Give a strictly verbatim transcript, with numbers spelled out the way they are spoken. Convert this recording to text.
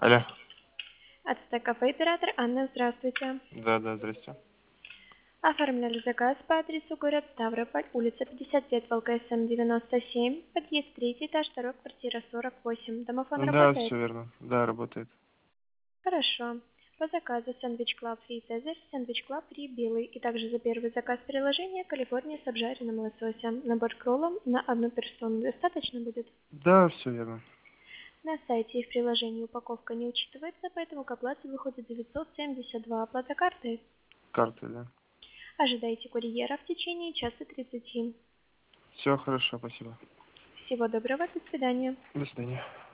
Алло. Ацтек кафе оператор Анна, здравствуйте. Да, да, здрасте. Оформляли заказ по адресу город Ставрополь, улица пятьдесят пять, ВЛКСМ девяносто семь, подъезд третий этаж, второй, квартира сорок восемь. Домофон Да, работает? все верно. Да, работает. Хорошо. По заказу сэндвич клаб фри Цезарь, сэндвич клаб фри белый и также за первый заказ приложения Калифорния с обжаренным лососем. Набор к роллам на одну персону достаточно будет? Да, все верно. На сайте и в приложении упаковка не учитывается, поэтому к оплате выходит девятьсот семьдесят два. Оплата картой. Карты, да. Ожидайте курьера в течение часа тридцати. Все хорошо, спасибо. Всего доброго, до свидания. До свидания.